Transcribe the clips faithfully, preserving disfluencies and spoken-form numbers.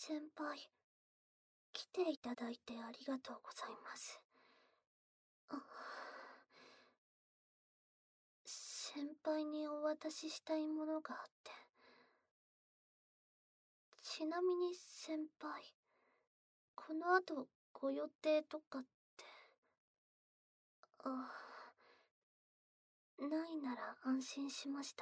先輩、来ていただいてありがとうございます。あ、先輩にお渡ししたいものがあって。ちなみに先輩、この後ご予定とかって。あ、ないなら安心しました。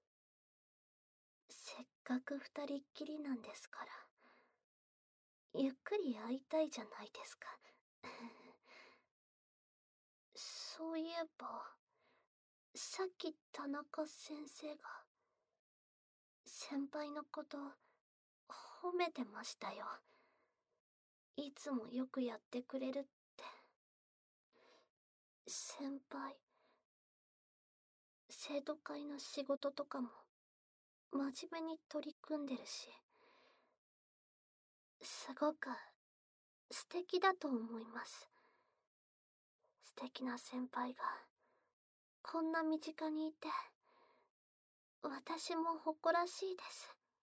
せっかく二人っきりなんですから。ゆっくり会いたいじゃないですか。そういえば、さっき田中先生が、先輩のこと褒めてましたよ。いつもよくやってくれるって。先輩、生徒会の仕事とかも真面目に取り組んでるし、すごく素敵だと思います。素敵な先輩がこんな身近にいて、私も誇らしいです。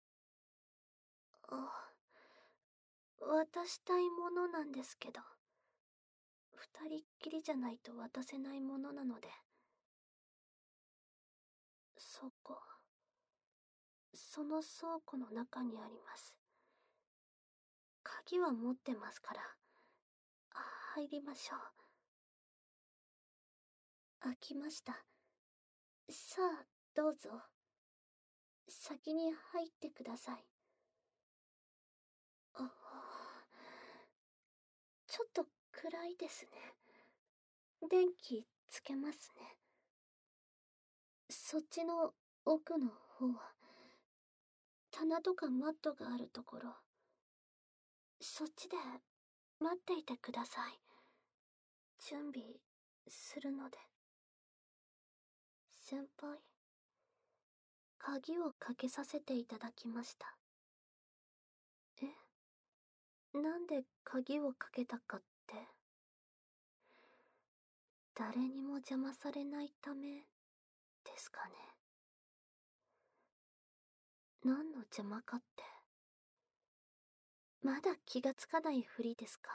あ、渡したいものなんですけど、二人っきりじゃないと渡せないものなので。そこ、その倉庫の中にあります。鍵は持ってますから、入りましょう。開きました。さあ、どうぞ。先に入ってください。あ、ちょっと暗いですね。電気つけますね。そっちの奥の方は、棚とかマットがあるところ。そっちで待っていてください。準備するので。先輩、鍵をかけさせていただきました。え？なんで鍵をかけたかって？誰にも邪魔されないためですかね。何の邪魔かって。まだ気がつかないふりですか？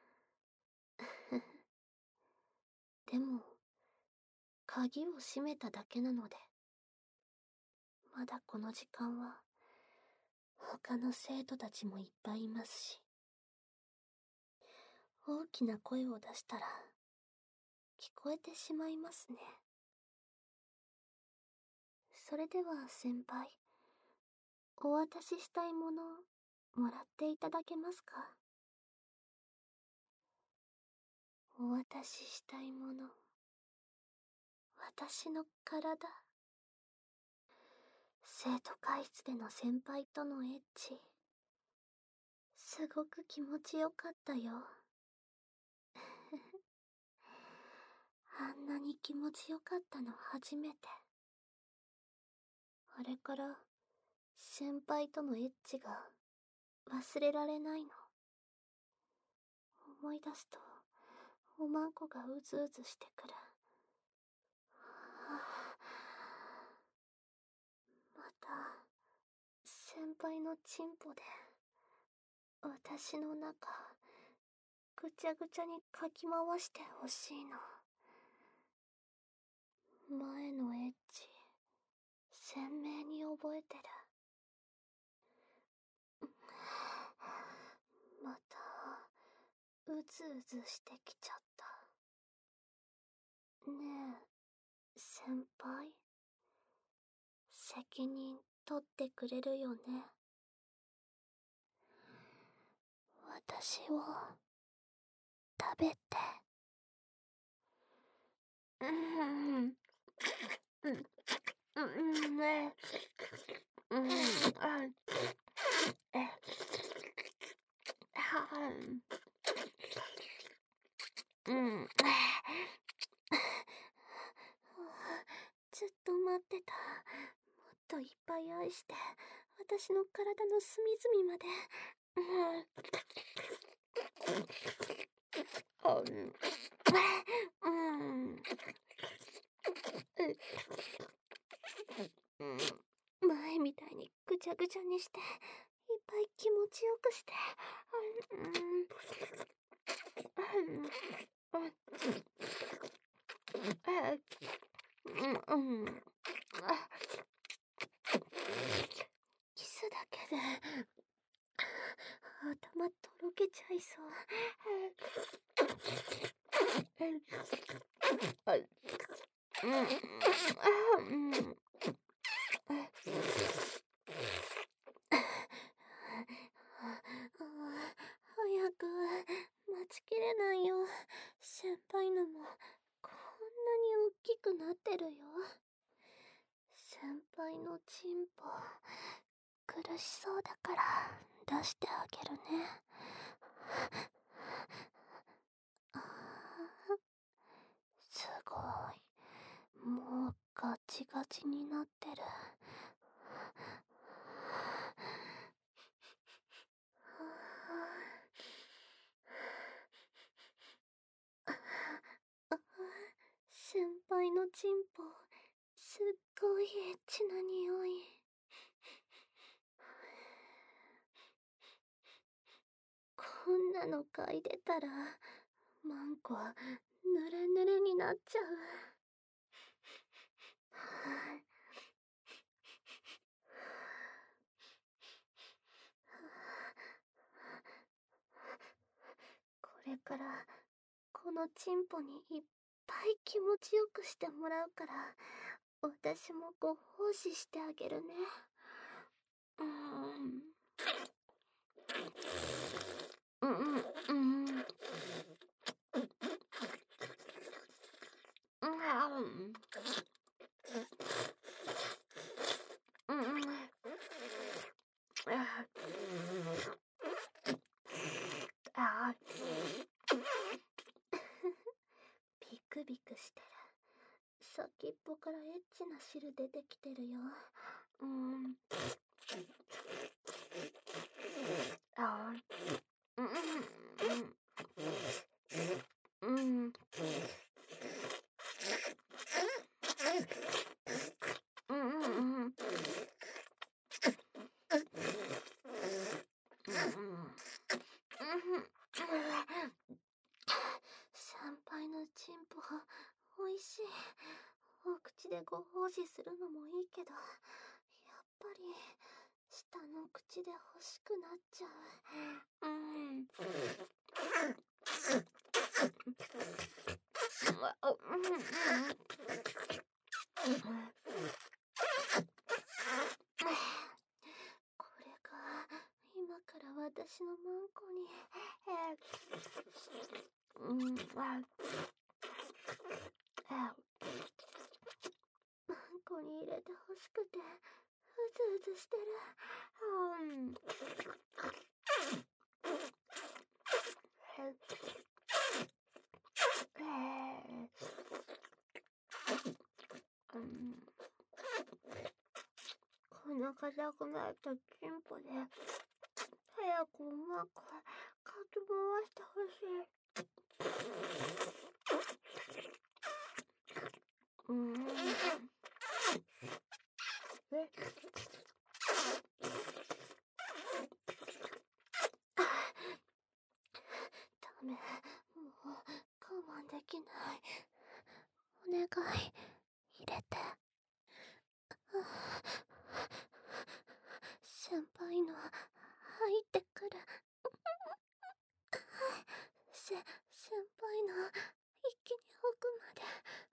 でも、鍵を閉めただけなので。まだこの時間は、他の生徒たちもいっぱいいますし。大きな声を出したら、聞こえてしまいますね。それでは先輩、お渡ししたいもの、もらっていただけますか？お渡ししたいもの、私の体。生徒会室での先輩とのエッチ、すごく気持ちよかったよ。あんなに気持ちよかったの初めて。あれから先輩とのエッチが忘れられないの。思い出すとおまんこがうずうずしてくる。また先輩のチンポで私の中ぐちゃぐちゃにかき回してほしいの。前のエッチ鮮明に覚えてる。またうずうずしてきちゃった。ねえ先輩、責任取ってくれるよね。私を食べて。うんうんうんうんねうんあえはうんずっと待ってた。もっといっぱい愛して私の体の隅々まで。うんうん前みたいにぐちゃぐちゃにしていっぱい気持ちよくして。キスだけで頭とろけちゃいそう。早く待ちきれないよ。先輩のもこんなに大きくなってるよ。先輩のチンポ苦しそうだから出してあげるね。すごい、もうガチガチになってる。先輩のチンポすっごいエッチな匂い。こんなの嗅いでたらマンコぬれぬれになっちゃう。これからこのチンポにいっぱい気持ちよくしてもらうから、私もご奉仕してあげるね。うーん。うんうんうん。うん。うんうん。ああ。ビクビクしてる。先っぽからエッチな汁出てきてるよ。うーん。ああ。うんうん。うん。うんうんうん。先輩のチンポおいしい。お口でご奉仕するのもいいけど、やっぱり下の口で欲しくなっちゃう。うん。これが今から私のマンコに、うん、マンコに入れて欲しくてうずうずしてる。うん。うん、この硬くなったチンポで早くうまくかき回してほしい。うん。えダメ、もう我慢できない。お願い、入れて。先輩の入ってくる。せ、先輩の一気に奥まで。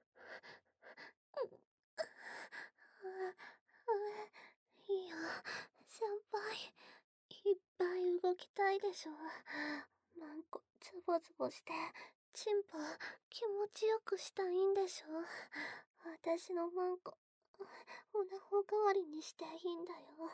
いいよ、先輩。いっぱい動きたいでしょ。マンコズボズボしてチンポ気持ちよくしたいんでしょ。私のマンコおなほ代わりにしていいんだよ。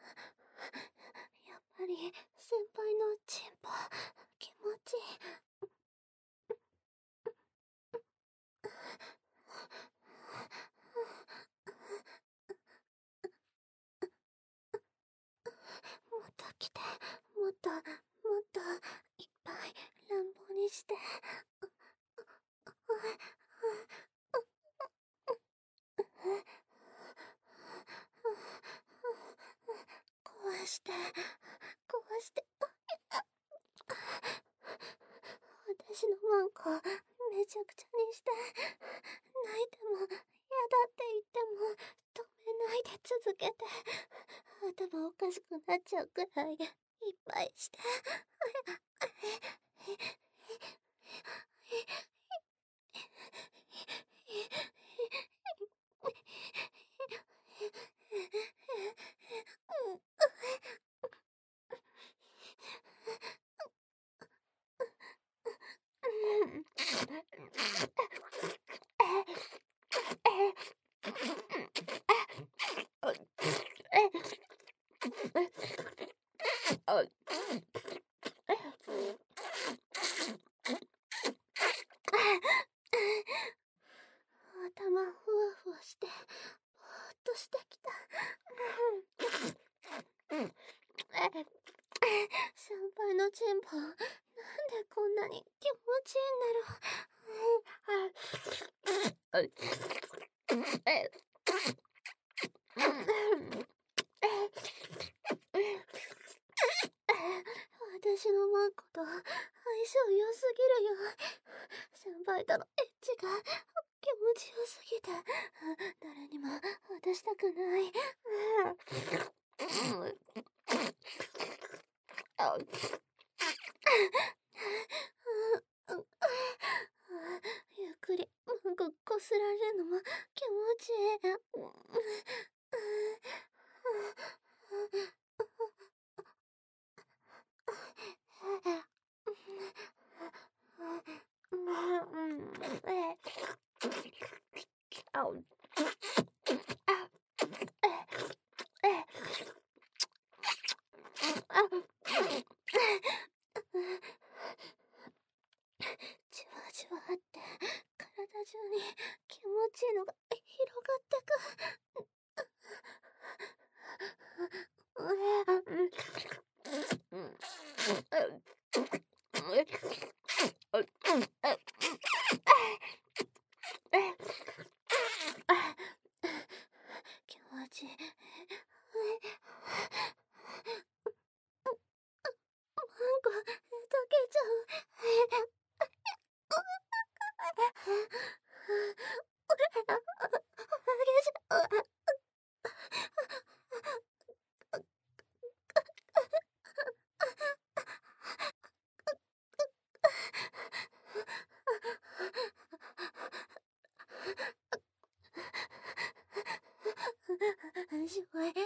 やっぱり先輩のチンポ気持ちいい。 私のマンコめちゃくちゃにして、泣いても嫌だって言っても止めないで続けて、頭おかしくなっちゃうくらいいっぱいして。頭ふわふわしてぼーっとしてきた。先輩のチンポなんでこんなに気持ちいいんだろう。私のマンコと相性良すぎるよ。先輩とのエッチが気持ちよすぎて誰にも渡したくない。ゆっくりマンコこすられるのも気持ちいい。じわじわって体中に気持ちいいのが広がってく。気持ちいい。マンコ溶けちゃう。しょいしょい。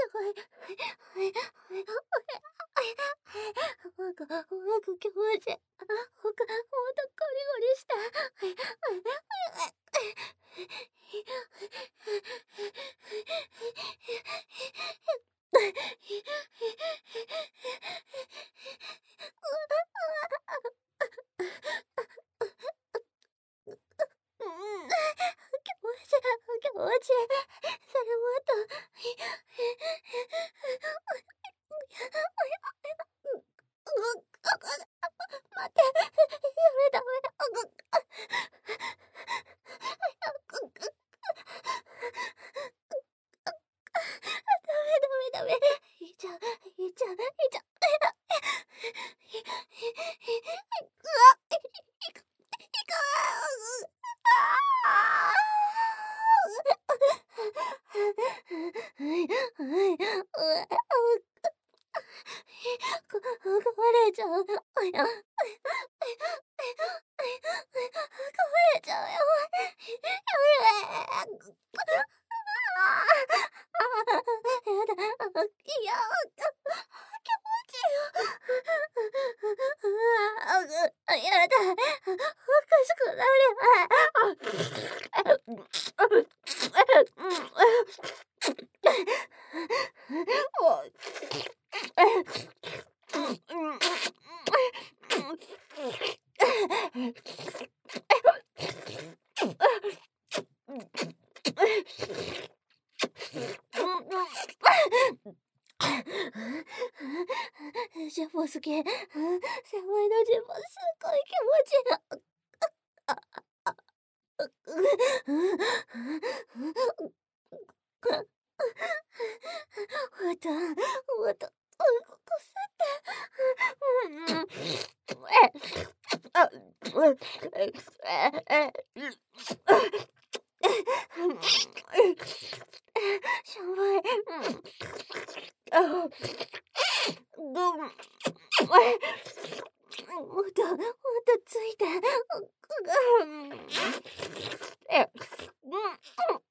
マンコマンコ気持ちいい。ほかもっとゴリゴリした。気持ちいい。それもっと。待って、ダメダメ。ダメダメダメ。いっちゃう、いっちゃう、いっちゃう。うわっ、いく、いく。壊れちゃう。壊れちゃうよ。やだ。いや、気持ちいいよ。やだ。おかしくなる。ジャンボ好き。先輩のジャンボすごい気持ちいい。また、また、こすって。 しょぼい。あ、どん。もっと、もっとついて。え、うん、うん。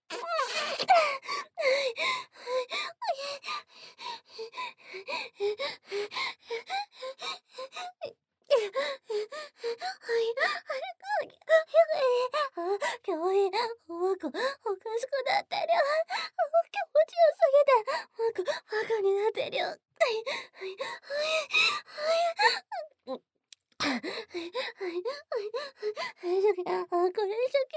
かわいい。なんか、おかしくなってる。気持ちよすぎて、なんか、バカになってるよ。はい、はい、はい、はい。はい、はい、はい、はい、はい、あ、これ好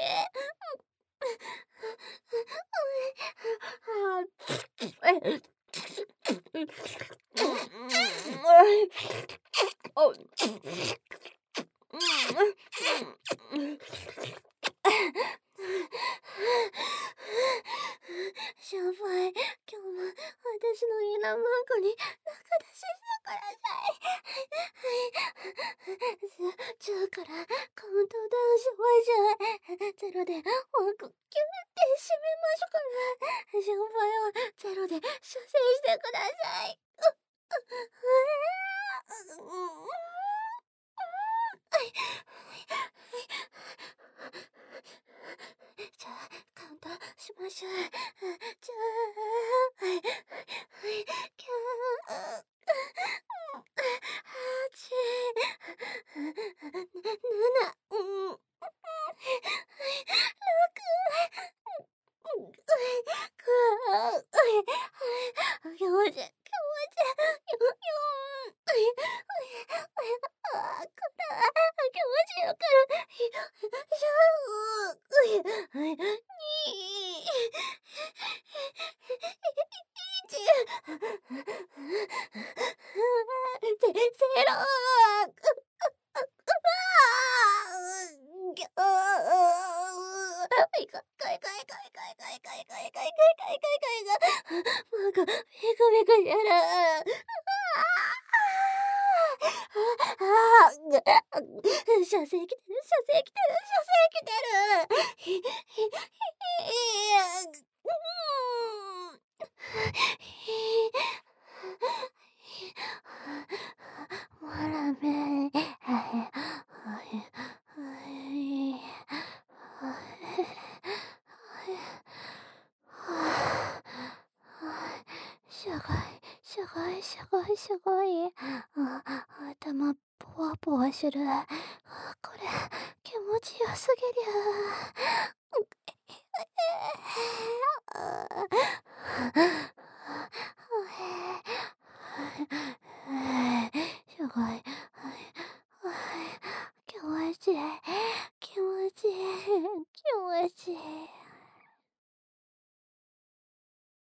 き。しょぼい。今日も私の家のマークに仲出ししてください。はい。じゃあからカウントダウンしましょう。ゼロでマークキュッて閉めましょうから。しょぼいはゼロで射精してください。じゃあカウントしましょう。じゃあ、はい、はい、キャー、はち、なな、うん、ろく、気持ち、気持ち、よ、よん、あ、こら、気持ちよくる。に、ゼゼロ。ぎょいかいかいかいかいかいかいかいかいかいかいかいかいかいかなんか、ビクビクしてる。ああ、ぐあ、射精来てる、射精来てる、射精来てる。ひひひひうーん。ひもらめ。はいはいはいはい。しゃがい、しゃがい、しゃがい、しゃがい。あ、頭ポワポワする。これ気持ちよすぎる。